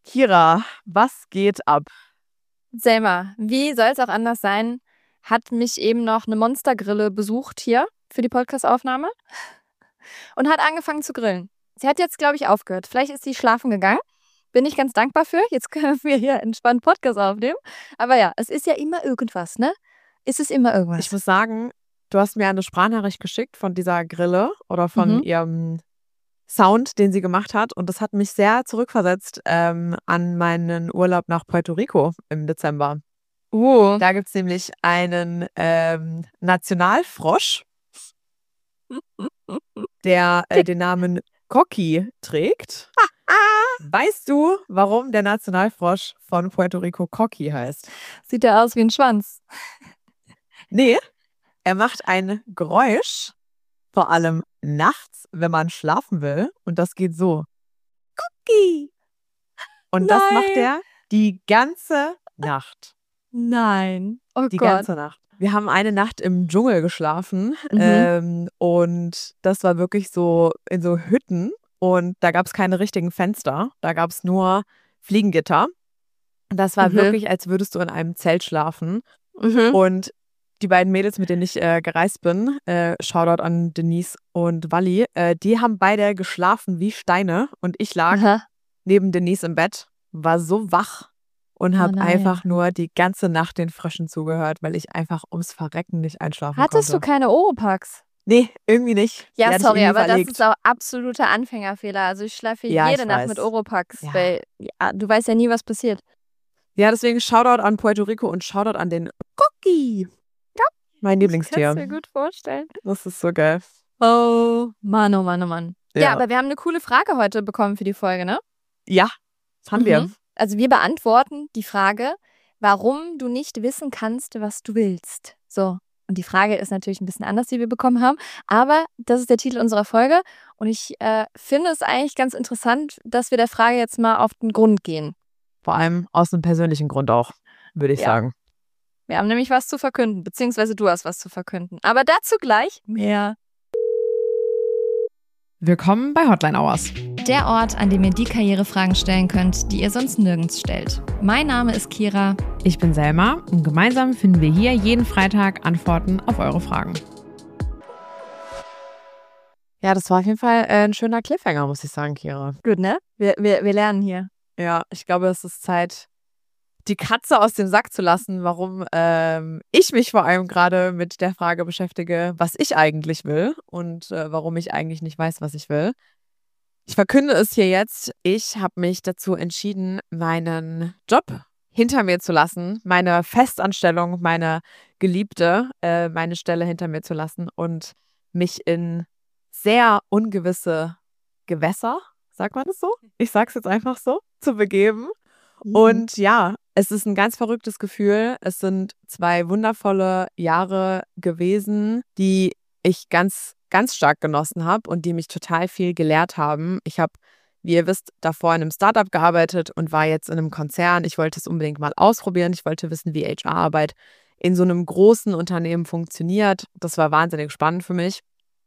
Kira, was geht ab? Selma, wie soll es auch anders sein, hat mich eben noch eine Monstergrille besucht hier für die Podcast-Aufnahme und hat angefangen zu grillen. Sie hat jetzt, glaube ich, aufgehört. Vielleicht ist sie schlafen gegangen. Bin ich ganz dankbar für. Jetzt können wir hier entspannt Podcast aufnehmen. Aber ja, es ist ja immer irgendwas, ne? Ist es immer irgendwas. Ich muss sagen, du hast mir eine Sprachnachricht geschickt von dieser Grille oder von ihrem Sound, den sie gemacht hat. Und das hat mich sehr zurückversetzt an meinen Urlaub nach Puerto Rico im Dezember. Da gibt es nämlich einen Nationalfrosch, der den Namen Coqui trägt. Weißt du, warum der Nationalfrosch von Puerto Rico Coqui heißt? Sieht ja aus wie ein Schwanz. Nee, er macht ein Geräusch, vor allem nachts, wenn man schlafen will. Und das geht so. Coqui. Und das macht er die ganze Nacht. Nein. Oh Die Gott. ganze Nacht. Wir haben eine Nacht im Dschungel geschlafen und das war wirklich so in so Hütten und da gab es keine richtigen Fenster. Da gab es nur Fliegengitter. Das war wirklich, als würdest du in einem Zelt schlafen. Und die beiden Mädels, mit denen ich gereist bin, Shoutout an Denise und Wally, die haben beide geschlafen wie Steine und ich lag neben Denise im Bett, war so wach und habe einfach nur die ganze Nacht den Fröschen zugehört, weil ich einfach ums Verrecken nicht einschlafen konnte. Hattest du keine Oropax? Nee, irgendwie nicht. Ja, Die sorry, aber verlegt. das ist auch absoluter Anfängerfehler. Also ich schlafe jede Nacht mit Oropax, weil du weißt ja nie, was passiert. Ja, deswegen Shoutout an Puerto Rico und Shoutout an den Coqui. Ja, mein Lieblingstier. Kannst du mir gut vorstellen. Das ist so geil. Oh Mann, oh Mann, oh Mann. Ja, aber wir haben eine coole Frage heute bekommen für die Folge, ne? Ja, das haben wir. Also wir beantworten die Frage, warum du nicht wissen kannst, was du willst. So, und die Frage ist natürlich ein bisschen anders, die wir bekommen haben, aber das ist der Titel unserer Folge und ich finde es eigentlich ganz interessant, dass wir der Frage jetzt mal auf den Grund gehen. Vor allem aus einem persönlichen Grund auch, würde ich sagen. Wir haben nämlich was zu verkünden, beziehungsweise du hast was zu verkünden. Aber dazu gleich mehr. Willkommen bei Hotline Hours. Der Ort, an dem ihr die Karrierefragen stellen könnt, die ihr sonst nirgends stellt. Mein Name ist Kira. Ich bin Selma und gemeinsam finden wir hier jeden Freitag Antworten auf eure Fragen. Ja, das war auf jeden Fall ein schöner Cliffhanger, muss ich sagen, Kira. Gut, ne? Wir lernen hier. Ja, ich glaube, es ist Zeit, die Katze aus dem Sack zu lassen, warum ich mich vor allem gerade mit der Frage beschäftige, was ich eigentlich will und warum ich eigentlich nicht weiß, was ich will. Ich verkünde es hier jetzt. Ich habe mich dazu entschieden, meinen Job hinter mir zu lassen, meine Festanstellung, meine Geliebte, meine Stelle hinter mir zu lassen und mich in sehr ungewisse Gewässer, sagt man das so? Ich sag's jetzt einfach so, zu begeben. Und ja, es ist ein ganz verrücktes Gefühl. Es sind 2 wundervolle Jahre gewesen, die ich ganz, ganz stark genossen habe und die mich total viel gelehrt haben. Ich habe, wie ihr wisst, davor in einem Startup gearbeitet und war jetzt in einem Konzern. Ich wollte es unbedingt mal ausprobieren. Ich wollte wissen, wie HR-Arbeit in so einem großen Unternehmen funktioniert. Das war wahnsinnig spannend für mich.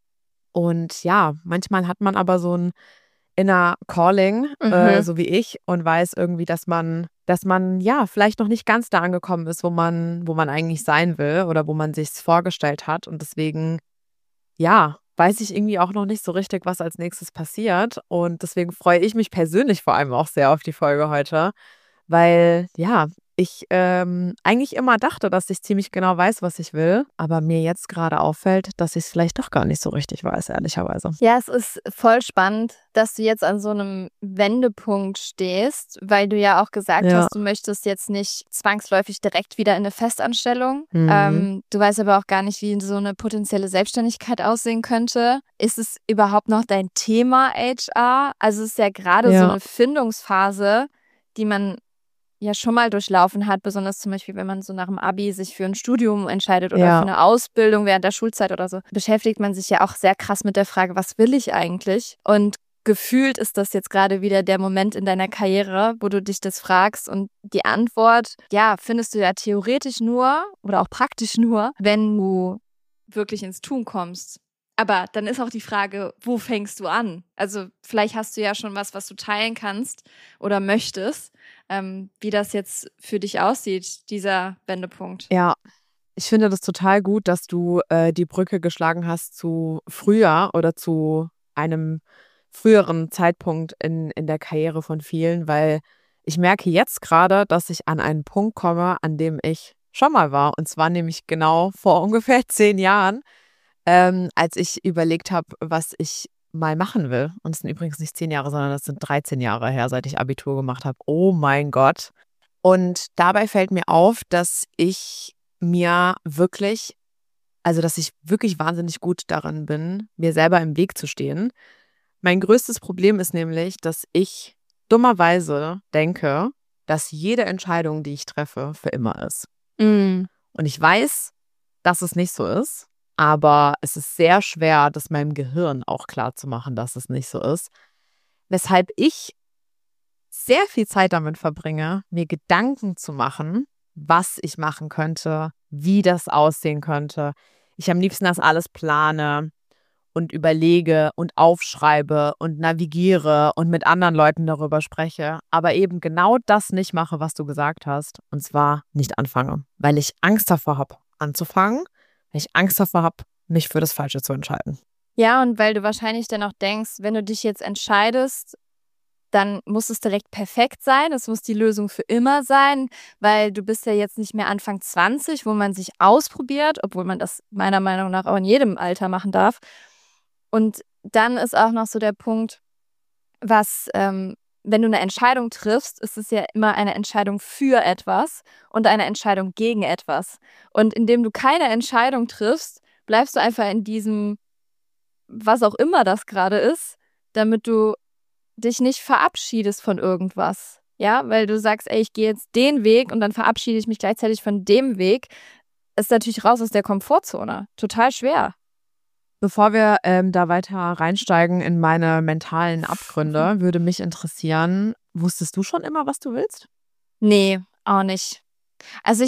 Und ja, manchmal hat man aber so ein Inner Calling, so wie ich, und weiß irgendwie, dass man ja vielleicht noch nicht ganz da angekommen ist, wo man eigentlich sein will oder wo man sich's vorgestellt hat. Und deswegen, ja, weiß ich irgendwie auch noch nicht so richtig, was als nächstes passiert. Und deswegen freue ich mich persönlich vor allem auch sehr auf die Folge heute, weil, ja, ich eigentlich immer dachte, dass ich ziemlich genau weiß, was ich will, aber mir jetzt gerade auffällt, dass ich es vielleicht doch gar nicht so richtig weiß, ehrlicherweise. Ja, es ist voll spannend, dass du jetzt an so einem Wendepunkt stehst, weil du ja auch gesagt hast, du möchtest jetzt nicht zwangsläufig direkt wieder in eine Festanstellung. Du weißt aber auch gar nicht, wie so eine potenzielle Selbstständigkeit aussehen könnte. Ist es überhaupt noch dein Thema HR? Also es ist ja gerade so eine Findungsphase, die man ja schon mal durchlaufen hat, besonders zum Beispiel, wenn man so nach dem Abi sich für ein Studium entscheidet oder für eine Ausbildung während der Schulzeit oder so, beschäftigt man sich ja auch sehr krass mit der Frage, was will ich eigentlich? Und gefühlt ist das jetzt gerade wieder der Moment in deiner Karriere, wo du dich das fragst und die Antwort, ja, findest du ja theoretisch nur oder auch praktisch nur, wenn du wirklich ins Tun kommst. Aber dann ist auch die Frage, wo fängst du an? Also vielleicht hast du ja schon was du teilen kannst oder möchtest, wie das jetzt für dich aussieht, dieser Wendepunkt. Ja, ich finde das total gut, dass du die Brücke geschlagen hast zu früher oder zu einem früheren Zeitpunkt in der Karriere von vielen, weil ich merke jetzt gerade, dass ich an einen Punkt komme, an dem ich schon mal war. Und zwar nämlich genau vor ungefähr 10 Jahren, als ich überlegt habe, was ich mal machen will. Und es sind übrigens nicht 10 Jahre, sondern das sind 13 Jahre her, seit ich Abitur gemacht habe. Oh mein Gott. Und dabei fällt mir auf, dass ich dass ich wirklich wahnsinnig gut darin bin, mir selber im Weg zu stehen. Mein größtes Problem ist nämlich, dass ich dummerweise denke, dass jede Entscheidung, die ich treffe, für immer ist. Mm. Und ich weiß, dass es nicht so ist, aber es ist sehr schwer, das meinem Gehirn auch klar zu machen, dass es nicht so ist. Weshalb ich sehr viel Zeit damit verbringe, mir Gedanken zu machen, was ich machen könnte, wie das aussehen könnte. Ich am liebsten das alles plane und überlege und aufschreibe und navigiere und mit anderen Leuten darüber spreche, aber eben genau das nicht mache, was du gesagt hast, und zwar nicht anfange, weil ich Angst davor habe, anzufangen, weil ich Angst davor habe, mich für das Falsche zu entscheiden. Ja, und weil du wahrscheinlich dann auch denkst, wenn du dich jetzt entscheidest, dann muss es direkt perfekt sein. Es muss die Lösung für immer sein, weil du bist ja jetzt nicht mehr Anfang 20, wo man sich ausprobiert, obwohl man das meiner Meinung nach auch in jedem Alter machen darf. Und dann ist auch noch so der Punkt, wenn du eine Entscheidung triffst, ist es ja immer eine Entscheidung für etwas und eine Entscheidung gegen etwas. Und indem du keine Entscheidung triffst, bleibst du einfach in diesem, was auch immer das gerade ist, damit du dich nicht verabschiedest von irgendwas. Ja, weil du sagst, ey, ich gehe jetzt den Weg und dann verabschiede ich mich gleichzeitig von dem Weg. Ist natürlich raus aus der Komfortzone. Total schwer. Bevor wir da weiter reinsteigen in meine mentalen Abgründe, würde mich interessieren, wusstest du schon immer, was du willst? Nee, auch nicht. Also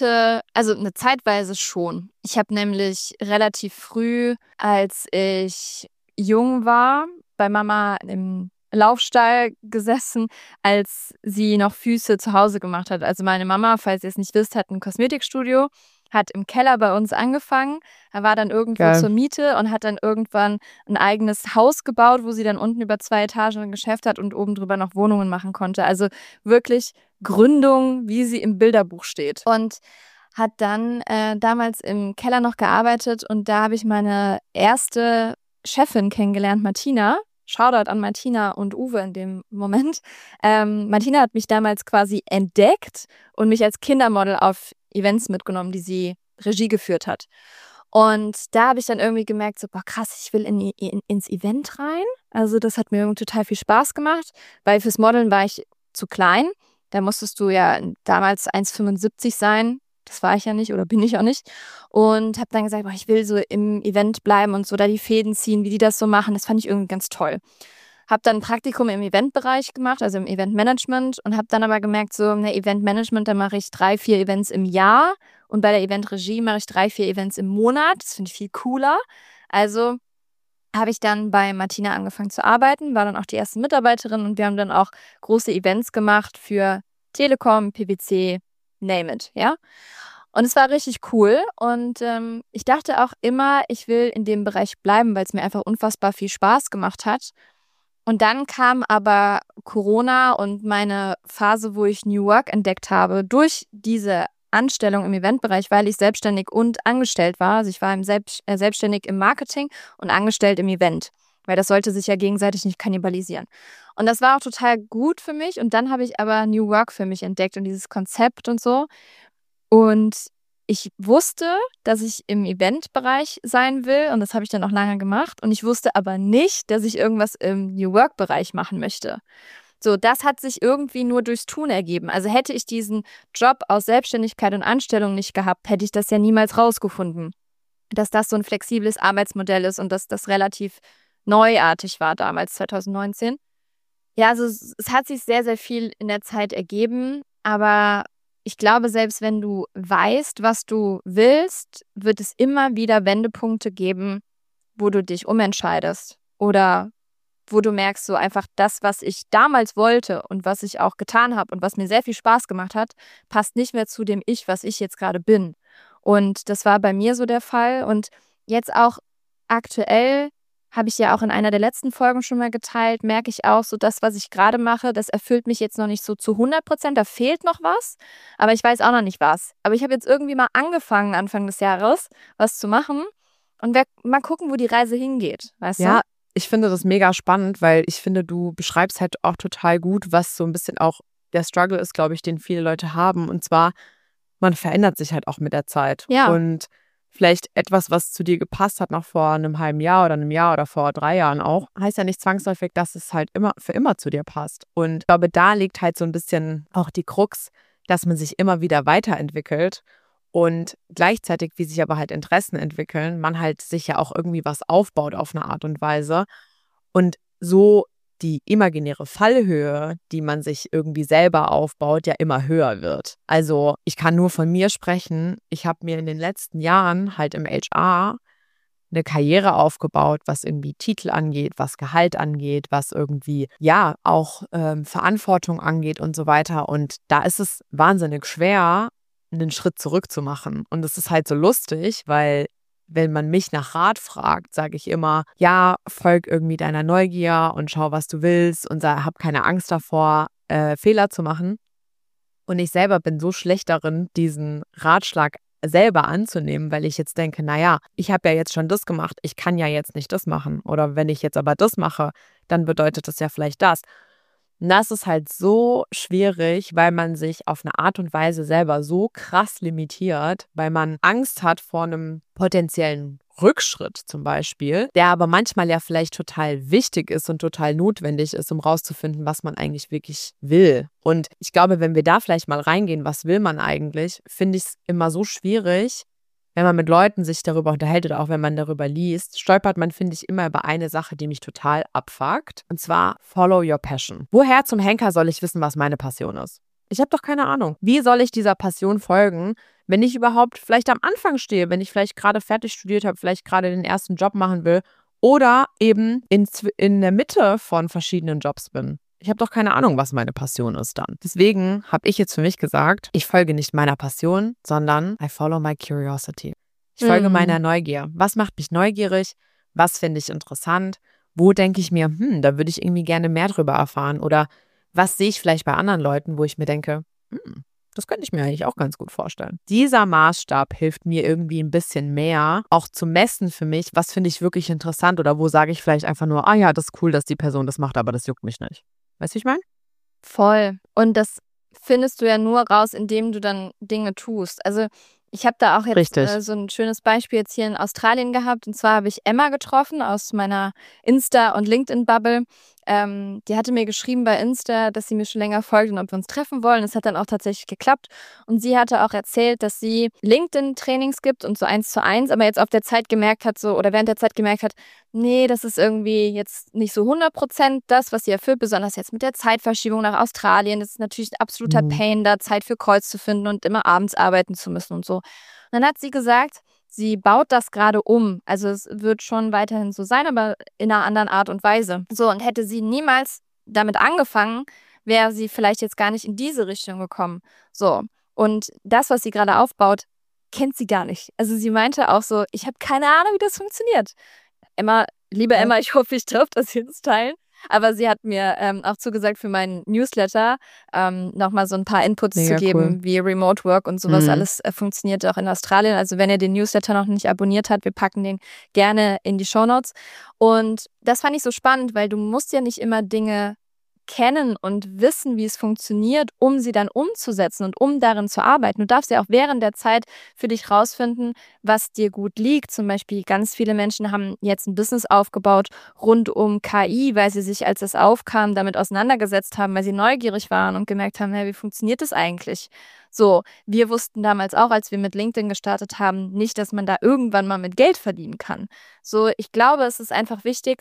eine zeitweise schon. Ich habe nämlich relativ früh, als ich jung war, bei Mama im Laufstall gesessen, als sie noch Füße zu Hause gemacht hat. Also meine Mama, falls ihr es nicht wisst, hat ein Kosmetikstudio, hat im Keller bei uns angefangen. Er war dann irgendwo Geil. zur Miete und hat dann irgendwann ein eigenes Haus gebaut, wo sie dann unten über 2 Etagen ein Geschäft hat und oben drüber noch Wohnungen machen konnte. Also wirklich Gründung, wie sie im Bilderbuch steht. Und hat dann damals im Keller noch gearbeitet und da habe ich meine erste Chefin kennengelernt, Martina. Shoutout an Martina und Uwe in dem Moment. Martina hat mich damals quasi entdeckt und mich als Kindermodel auf Events mitgenommen, die sie Regie geführt hat. Und da habe ich dann irgendwie gemerkt, so, boah, krass, ich will ins Event rein. Also das hat mir irgendwie total viel Spaß gemacht, weil fürs Modeln war ich zu klein. Da musstest du ja damals 1,75 sein. Das war ich ja nicht oder bin ich auch nicht. Und habe dann gesagt, boah, ich will so im Event bleiben und so da die Fäden ziehen, wie die das so machen. Das fand ich irgendwie ganz toll. Habe dann ein Praktikum im Eventbereich gemacht, also im Eventmanagement, und habe dann aber gemerkt, so im Eventmanagement, da mache ich 3, 4 Events im Jahr und bei der Eventregie mache ich 3, 4 Events im Monat. Das finde ich viel cooler. Also habe ich dann bei Martina angefangen zu arbeiten, war dann auch die erste Mitarbeiterin und wir haben dann auch große Events gemacht für Telekom, PwC, name it, ja. Und es war richtig cool und ich dachte auch immer, ich will in dem Bereich bleiben, weil es mir einfach unfassbar viel Spaß gemacht hat. Und dann kam aber Corona und meine Phase, wo ich New Work entdeckt habe, durch diese Anstellung im Eventbereich, weil ich selbstständig und angestellt war. Also ich war selbstständig im Marketing und angestellt im Event, weil das sollte sich ja gegenseitig nicht kannibalisieren. Und das war auch total gut für mich. Und dann habe ich aber New Work für mich entdeckt und dieses Konzept und so. Und ich wusste, dass ich im Eventbereich sein will und das habe ich dann auch lange gemacht. Und ich wusste aber nicht, dass ich irgendwas im New Work-Bereich machen möchte. So, das hat sich irgendwie nur durchs Tun ergeben. Also hätte ich diesen Job aus Selbstständigkeit und Anstellung nicht gehabt, hätte ich das ja niemals rausgefunden, dass das so ein flexibles Arbeitsmodell ist und dass das relativ neuartig war damals, 2019. Ja, also es hat sich sehr, sehr viel in der Zeit ergeben, aber ich glaube, selbst wenn du weißt, was du willst, wird es immer wieder Wendepunkte geben, wo du dich umentscheidest oder wo du merkst, so einfach das, was ich damals wollte und was ich auch getan habe und was mir sehr viel Spaß gemacht hat, passt nicht mehr zu dem Ich, was ich jetzt gerade bin. Und das war bei mir so der Fall. Und jetzt auch aktuell habe ich ja auch in einer der letzten Folgen schon mal geteilt, merke ich auch so, das, was ich gerade mache, das erfüllt mich jetzt noch nicht so zu 100%, da fehlt noch was, aber ich weiß auch noch nicht was. Aber ich habe jetzt irgendwie mal angefangen, Anfang des Jahres, was zu machen und mal gucken, wo die Reise hingeht, weißt du? Ja, ich finde das mega spannend, weil ich finde, du beschreibst halt auch total gut, was so ein bisschen auch der Struggle ist, glaube ich, den viele Leute haben. Und zwar, man verändert sich halt auch mit der Zeit. Ja. Und vielleicht etwas, was zu dir gepasst hat noch vor einem halben Jahr oder einem Jahr oder vor 3 Jahren auch, heißt ja nicht zwangsläufig, dass es halt immer für immer zu dir passt. Und ich glaube, da liegt halt so ein bisschen auch die Krux, dass man sich immer wieder weiterentwickelt und gleichzeitig, wie sich aber halt Interessen entwickeln, man halt sich ja auch irgendwie was aufbaut auf eine Art und Weise. Und so die imaginäre Fallhöhe, die man sich irgendwie selber aufbaut, ja immer höher wird. Also ich kann nur von mir sprechen. Ich habe mir in den letzten Jahren halt im HR eine Karriere aufgebaut, was irgendwie Titel angeht, was Gehalt angeht, was irgendwie, ja, auch Verantwortung angeht und so weiter. Und da ist es wahnsinnig schwer, einen Schritt zurück zu machen. Und es ist halt so lustig, weil wenn man mich nach Rat fragt, sage ich immer, ja, folg irgendwie deiner Neugier und schau, was du willst und hab keine Angst davor, Fehler zu machen. Und ich selber bin so schlecht darin, diesen Ratschlag selber anzunehmen, weil ich jetzt denke, naja, ich habe ja jetzt schon das gemacht, ich kann ja jetzt nicht das machen. Oder wenn ich jetzt aber das mache, dann bedeutet das ja vielleicht das. Und das ist halt so schwierig, weil man sich auf eine Art und Weise selber so krass limitiert, weil man Angst hat vor einem potenziellen Rückschritt zum Beispiel, der aber manchmal ja vielleicht total wichtig ist und total notwendig ist, um rauszufinden, was man eigentlich wirklich will. Und ich glaube, wenn wir da vielleicht mal reingehen, was will man eigentlich, finde ich es immer so schwierig, wenn man mit Leuten sich darüber unterhält oder auch wenn man darüber liest, stolpert man, finde ich, immer über eine Sache, die mich total abfuckt. Und zwar follow your passion. Woher zum Henker soll ich wissen, was meine Passion ist? Ich habe doch keine Ahnung. Wie soll ich dieser Passion folgen, wenn ich überhaupt vielleicht am Anfang stehe, wenn ich vielleicht gerade fertig studiert habe, vielleicht gerade den ersten Job machen will oder eben in der Mitte von verschiedenen Jobs bin? Ich habe doch keine Ahnung, was meine Passion ist dann. Deswegen habe ich jetzt für mich gesagt, ich folge nicht meiner Passion, sondern I follow my curiosity. Ich folge meiner Neugier. Was macht mich neugierig? Was finde ich interessant? Wo denke ich mir, da würde ich irgendwie gerne mehr drüber erfahren? Oder was sehe ich vielleicht bei anderen Leuten, wo ich mir denke, das könnte ich mir eigentlich auch ganz gut vorstellen. Dieser Maßstab hilft mir irgendwie ein bisschen mehr, auch zu messen für mich, was finde ich wirklich interessant oder wo sage ich vielleicht einfach nur, ah ja, das ist cool, dass die Person das macht, aber das juckt mich nicht. Weißt du, wie ich meine? Voll. Und das findest du ja nur raus, indem du dann Dinge tust. Also ich habe da auch jetzt so ein schönes Beispiel jetzt hier in Australien gehabt. Und zwar habe ich Emma getroffen aus meiner Insta- und LinkedIn-Bubble. Die hatte mir geschrieben bei Insta, dass sie mir schon länger folgt und ob wir uns treffen wollen. Das hat dann auch tatsächlich geklappt. Und sie hatte auch erzählt, dass sie LinkedIn-Trainings gibt und so 1:1, aber jetzt auf der Zeit gemerkt hat, oder während der Zeit gemerkt hat, nee, das ist irgendwie jetzt nicht so 100% das, was sie erfüllt, besonders jetzt mit der Zeitverschiebung nach Australien. Das ist natürlich ein absoluter Pain, da Zeit für Calls zu finden und immer abends arbeiten zu müssen und so. Und dann hat sie gesagt, sie baut das gerade um. Also es wird schon weiterhin so sein, aber in einer anderen Art und Weise. So, und hätte sie niemals damit angefangen, wäre sie vielleicht jetzt gar nicht in diese Richtung gekommen. So, und das, was sie gerade aufbaut, kennt sie gar nicht. Also sie meinte auch so, ich habe keine Ahnung, wie das funktioniert. Emma, liebe Emma, ich hoffe, ich darf das jetzt teilen. Aber sie hat mir auch zugesagt, für meinen Newsletter nochmal so ein paar Inputs zu geben, wie Remote Work und sowas alles funktioniert auch in Australien. Also wenn ihr den Newsletter noch nicht abonniert habt, wir packen den gerne in die Shownotes. Und das fand ich so spannend, weil du musst ja nicht immer Dinge kennen und wissen, wie es funktioniert, um sie dann umzusetzen und um darin zu arbeiten. Du darfst ja auch während der Zeit für dich rausfinden, was dir gut liegt. Zum Beispiel ganz viele Menschen haben jetzt ein Business aufgebaut rund um KI, weil sie sich, als es aufkam, damit auseinandergesetzt haben, weil sie neugierig waren und gemerkt haben, wie funktioniert das eigentlich? So, wir wussten damals auch, als wir mit LinkedIn gestartet haben, nicht, dass man da irgendwann mal mit Geld verdienen kann. So, ich glaube, es ist einfach wichtig,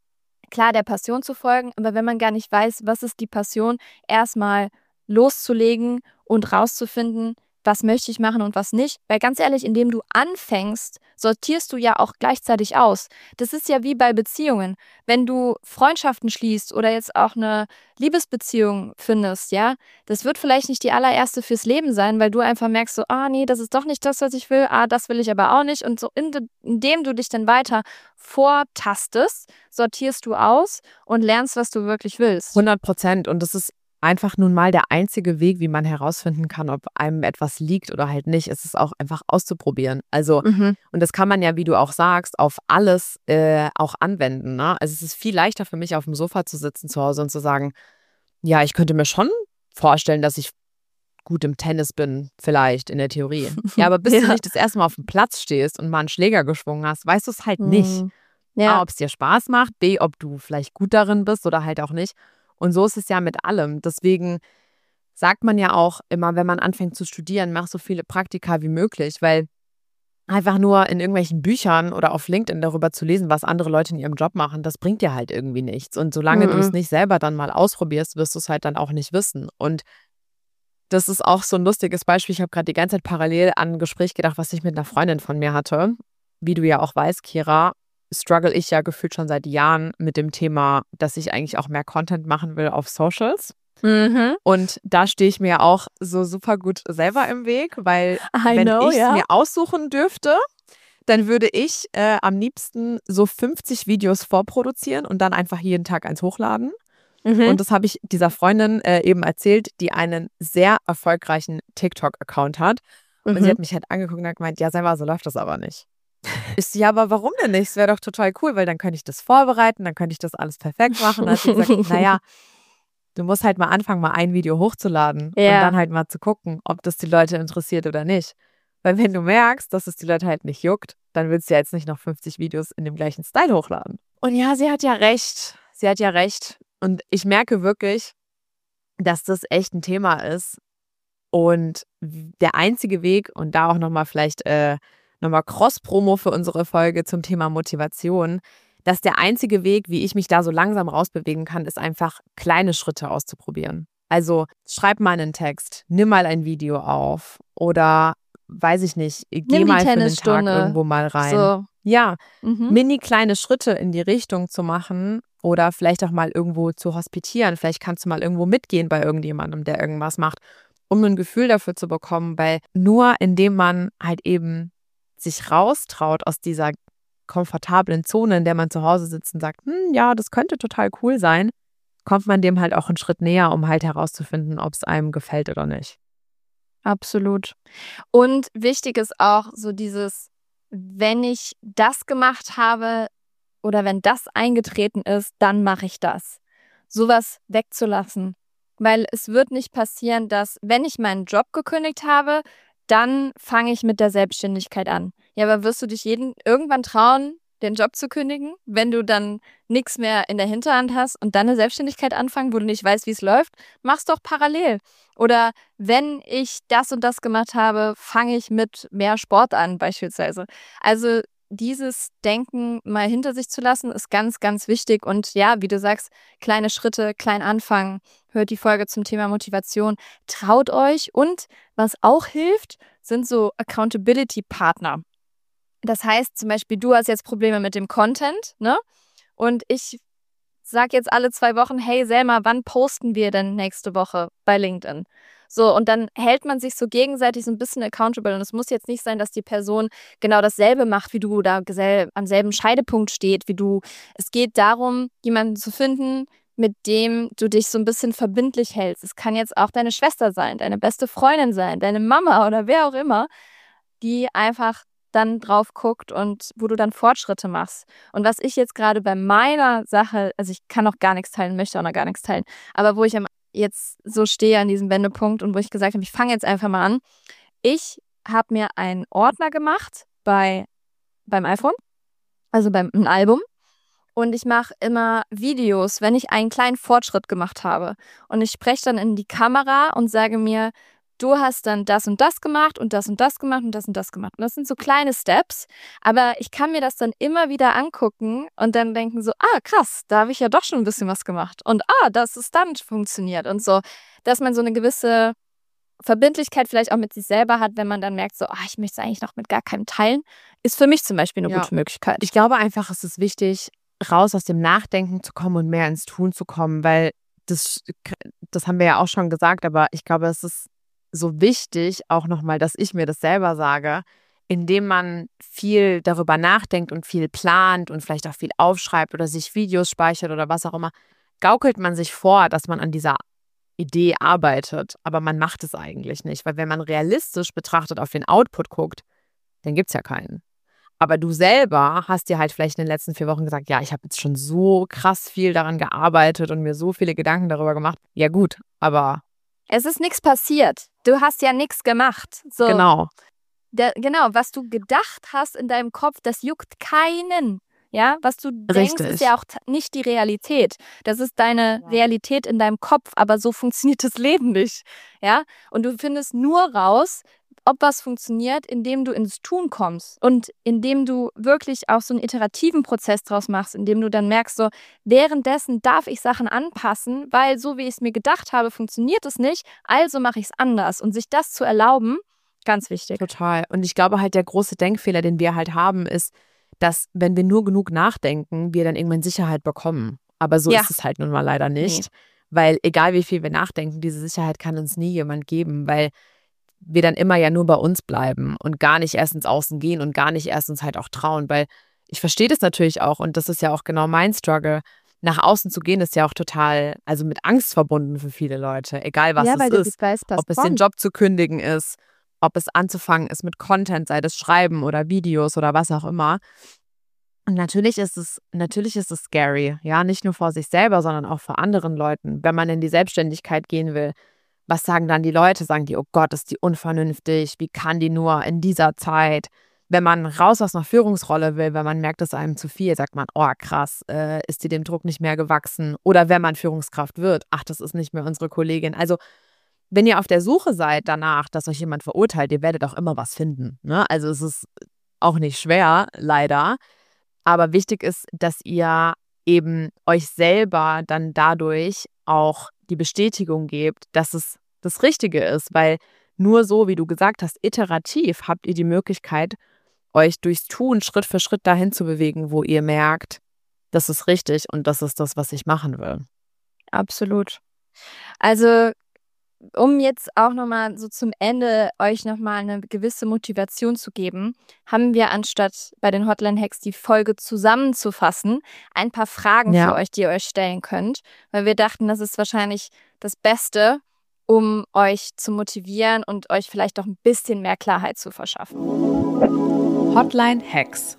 klar, der Passion zu folgen, aber wenn man gar nicht weiß, was ist die Passion, erstmal loszulegen und rauszufinden, was möchte ich machen und was nicht. Weil ganz ehrlich, indem du anfängst, sortierst du ja auch gleichzeitig aus. Das ist ja wie bei Beziehungen. Wenn du Freundschaften schließt oder jetzt auch eine Liebesbeziehung findest, ja, das wird vielleicht nicht die allererste fürs Leben sein, weil du einfach merkst so, nee, das ist doch nicht das, was ich will, das will ich aber auch nicht. Und so indem du dich dann weiter vortastest, sortierst du aus und lernst, was du wirklich willst. 100%. Und das ist einfach nun mal der einzige Weg, wie man herausfinden kann, ob einem etwas liegt oder halt nicht. Es ist auch einfach auszuprobieren. Also, und das kann man ja, wie du auch sagst, auf alles auch anwenden. Ne? Also es ist viel leichter für mich, auf dem Sofa zu sitzen zu Hause und zu sagen, ja, ich könnte mir schon vorstellen, dass ich gut im Tennis bin, vielleicht in der Theorie. Ja, aber bis du nicht das erste Mal auf dem Platz stehst und mal einen Schläger geschwungen hast, weißt du es halt nicht. A, ob es dir Spaß macht, B, ob du vielleicht gut darin bist oder halt auch nicht. Und so ist es ja mit allem. Deswegen sagt man ja auch immer, wenn man anfängt zu studieren, mach so viele Praktika wie möglich, weil einfach nur in irgendwelchen Büchern oder auf LinkedIn darüber zu lesen, was andere Leute in ihrem Job machen, das bringt dir halt irgendwie nichts. Und solange du es nicht selber dann mal ausprobierst, wirst du es halt dann auch nicht wissen. Und das ist auch so ein lustiges Beispiel. Ich habe gerade die ganze Zeit parallel an ein Gespräch gedacht, was ich mit einer Freundin von mir hatte. Wie du ja auch weißt, Kira, struggle ich ja gefühlt schon seit Jahren mit dem Thema, dass ich eigentlich auch mehr Content machen will auf Socials. Und da stehe ich mir auch so super gut selber im Weg, weil wenn ich es mir aussuchen dürfte, dann würde ich am liebsten so 50 Videos vorproduzieren und dann einfach jeden Tag eins hochladen. Und das habe ich dieser Freundin eben erzählt, die einen sehr erfolgreichen TikTok-Account hat. Und sie hat mich halt angeguckt und hat gemeint, ja, selber, so läuft das aber nicht. Ich so, ja, aber warum denn nicht? Es wäre doch total cool, weil dann könnte ich das vorbereiten, dann könnte ich das alles perfekt machen. Dann hat sie gesagt, naja, du musst halt mal anfangen, mal ein Video hochzuladen und dann halt mal zu gucken, ob das die Leute interessiert oder nicht. Weil wenn du merkst, dass es die Leute halt nicht juckt, dann willst du ja jetzt nicht noch 50 Videos in dem gleichen Style hochladen. Und ja, sie hat ja recht. Sie hat ja recht. Und ich merke wirklich, dass das echt ein Thema ist. Und der einzige Weg, und da auch nochmal vielleicht nochmal Cross-Promo für unsere Folge zum Thema Motivation, dass der einzige Weg, wie ich mich da so langsam rausbewegen kann, ist einfach kleine Schritte auszuprobieren. Also schreib mal einen Text, nimm mal ein Video auf oder weiß ich nicht, geh mal für einen Tag irgendwo mal rein. So. Ja, mini kleine Schritte in die Richtung zu machen oder vielleicht auch mal irgendwo zu hospitieren. Vielleicht kannst du mal irgendwo mitgehen bei irgendjemandem, der irgendwas macht, um ein Gefühl dafür zu bekommen, weil nur indem man halt eben sich raustraut aus dieser komfortablen Zone, in der man zu Hause sitzt und sagt, ja, das könnte total cool sein, kommt man dem halt auch einen Schritt näher, um halt herauszufinden, ob es einem gefällt oder nicht. Absolut. Und wichtig ist auch so dieses, wenn ich das gemacht habe oder wenn das eingetreten ist, dann mache ich das. Sowas wegzulassen. Weil es wird nicht passieren, dass, wenn ich meinen Job gekündigt habe, dann fange ich mit der Selbstständigkeit an. Ja, aber wirst du dich irgendwann trauen, den Job zu kündigen, wenn du dann nichts mehr in der Hinterhand hast und dann eine Selbstständigkeit anfangen, wo du nicht weißt, wie es läuft? Mach's doch parallel. Oder wenn ich das und das gemacht habe, fange ich mit mehr Sport an beispielsweise. Also dieses Denken mal hinter sich zu lassen, ist ganz, ganz wichtig. Und ja, wie du sagst, kleine Schritte, klein anfangen. Hört die Folge zum Thema Motivation. Traut euch. Und was auch hilft, sind so Accountability-Partner. Das heißt zum Beispiel, du hast jetzt Probleme mit dem Content, ne? Und ich sag jetzt alle 2 Wochen, hey Selma, wann posten wir denn nächste Woche bei LinkedIn? So, und dann hält man sich so gegenseitig so ein bisschen accountable. Und es muss jetzt nicht sein, dass die Person genau dasselbe macht, wie du, da am selben Scheidepunkt steht, wie du. Es geht darum, jemanden zu finden, mit dem du dich so ein bisschen verbindlich hältst. Es kann jetzt auch deine Schwester sein, deine beste Freundin sein, deine Mama oder wer auch immer, die einfach dann drauf guckt und wo du dann Fortschritte machst. Und was ich jetzt gerade bei meiner Sache, also ich kann noch gar nichts teilen, möchte auch noch gar nichts teilen, aber wo ich jetzt so stehe an diesem Wendepunkt und wo ich gesagt habe, ich fange jetzt einfach mal an. Ich habe mir einen Ordner gemacht beim iPhone, also beim Album. Und ich mache immer Videos, wenn ich einen kleinen Fortschritt gemacht habe. Und ich spreche dann in die Kamera und sage mir, du hast dann das und das gemacht und das und das gemacht und das und das gemacht. Und das sind so kleine Steps, aber ich kann mir das dann immer wieder angucken und dann denken so, krass, da habe ich ja doch schon ein bisschen was gemacht. Und das ist dann funktioniert und so, dass man so eine gewisse Verbindlichkeit vielleicht auch mit sich selber hat, wenn man dann merkt, so, ich möchte es eigentlich noch mit gar keinem teilen, ist für mich zum Beispiel eine gute Möglichkeit. Ich glaube einfach, es ist wichtig, raus aus dem Nachdenken zu kommen und mehr ins Tun zu kommen, weil das haben wir ja auch schon gesagt, aber ich glaube, es ist so wichtig, auch nochmal, dass ich mir das selber sage, indem man viel darüber nachdenkt und viel plant und vielleicht auch viel aufschreibt oder sich Videos speichert oder was auch immer, gaukelt man sich vor, dass man an dieser Idee arbeitet, aber man macht es eigentlich nicht, weil wenn man realistisch betrachtet auf den Output guckt, dann gibt es ja keinen. Aber du selber hast dir halt vielleicht in den letzten 4 Wochen gesagt, ja, ich habe jetzt schon so krass viel daran gearbeitet und mir so viele Gedanken darüber gemacht. Ja gut, aber es ist nichts passiert. Du hast ja nichts gemacht. So. Genau. Genau, was du gedacht hast in deinem Kopf, das juckt keinen. Ja, was du denkst, ist ja auch nicht die Realität. Das ist deine Realität in deinem Kopf, aber so funktioniert das Leben nicht. Ja, und du findest nur raus, ob was funktioniert, indem du ins Tun kommst und indem du wirklich auch so einen iterativen Prozess draus machst, indem du dann merkst, so währenddessen darf ich Sachen anpassen, weil so wie ich es mir gedacht habe, funktioniert es nicht, also mache ich es anders. Und sich das zu erlauben, ganz wichtig. Total. Und ich glaube halt, der große Denkfehler, den wir halt haben, ist, dass wenn wir nur genug nachdenken, wir dann irgendwann Sicherheit bekommen. Aber so ist es halt nun mal leider nicht. Weil egal wie viel wir nachdenken, diese Sicherheit kann uns nie jemand geben, weil wir dann immer ja nur bei uns bleiben und gar nicht erst ins Außen gehen und gar nicht erst uns halt auch trauen. Weil ich verstehe das natürlich auch und das ist ja auch genau mein Struggle. Nach außen zu gehen ist ja auch total, also mit Angst verbunden für viele Leute. Egal was es ist, ob es den Job zu kündigen ist, ob es anzufangen ist mit Content, sei das Schreiben oder Videos oder was auch immer. Und natürlich ist es scary, ja, nicht nur vor sich selber, sondern auch vor anderen Leuten. Wenn man in die Selbstständigkeit gehen will, was sagen dann die Leute? Sagen die, oh Gott, ist die unvernünftig, wie kann die nur in dieser Zeit? Wenn man raus aus einer Führungsrolle will, wenn man merkt, es einem zu viel, sagt man, oh krass, ist die dem Druck nicht mehr gewachsen? Oder wenn man Führungskraft wird, ach, das ist nicht mehr unsere Kollegin. Also wenn ihr auf der Suche seid danach, dass euch jemand verurteilt, ihr werdet auch immer was finden. Ne? Also es ist auch nicht schwer, leider. Aber wichtig ist, dass ihr eben euch selber dann dadurch auch die Bestätigung gebt, dass es das Richtige ist. Weil nur so, wie du gesagt hast, iterativ habt ihr die Möglichkeit, euch durchs Tun Schritt für Schritt dahin zu bewegen, wo ihr merkt, das ist richtig und das ist das, was ich machen will. Absolut. Also um jetzt auch nochmal so zum Ende euch nochmal eine gewisse Motivation zu geben, haben wir anstatt bei den Hotline-Hacks die Folge zusammenzufassen, ein paar Fragen für euch, die ihr euch stellen könnt, weil wir dachten, das ist wahrscheinlich das Beste, um euch zu motivieren und euch vielleicht auch ein bisschen mehr Klarheit zu verschaffen. Hotline-Hacks.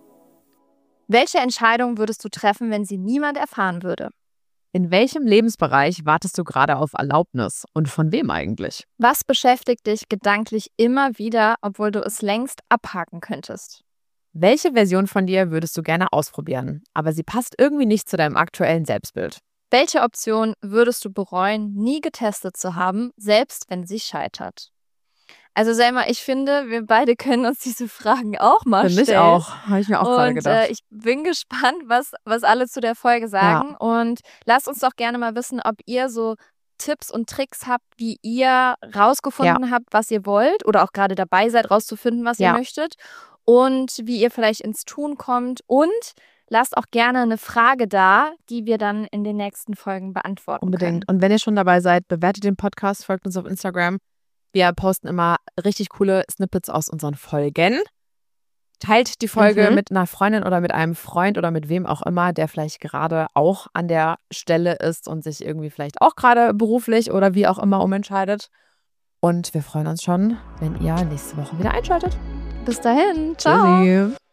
Welche Entscheidung würdest du treffen, wenn sie niemand erfahren würde? In welchem Lebensbereich wartest du gerade auf Erlaubnis und von wem eigentlich? Was beschäftigt dich gedanklich immer wieder, obwohl du es längst abhaken könntest? Welche Version von dir würdest du gerne ausprobieren, aber sie passt irgendwie nicht zu deinem aktuellen Selbstbild? Welche Option würdest du bereuen, nie getestet zu haben, selbst wenn sie scheitert? Also Selma, ich finde, wir beide können uns diese Fragen auch mal stellen. Finde ich auch. Habe ich mir auch gerade gedacht. Und ich bin gespannt, was alle zu der Folge sagen. Ja. Und lasst uns doch gerne mal wissen, ob ihr so Tipps und Tricks habt, wie ihr rausgefunden habt, was ihr wollt. Oder auch gerade dabei seid, rauszufinden, was ihr möchtet. Und wie ihr vielleicht ins Tun kommt. Und lasst auch gerne eine Frage da, die wir dann in den nächsten Folgen beantworten Unbedingt. Und wenn ihr schon dabei seid, bewertet den Podcast, folgt uns auf Instagram. Wir posten immer richtig coole Snippets aus unseren Folgen. Teilt die Folge mit einer Freundin oder mit einem Freund oder mit wem auch immer, der vielleicht gerade auch an der Stelle ist und sich irgendwie vielleicht auch gerade beruflich oder wie auch immer umentscheidet. Und wir freuen uns schon, wenn ihr nächste Woche wieder einschaltet. Bis dahin. Ciao. Tschüssi.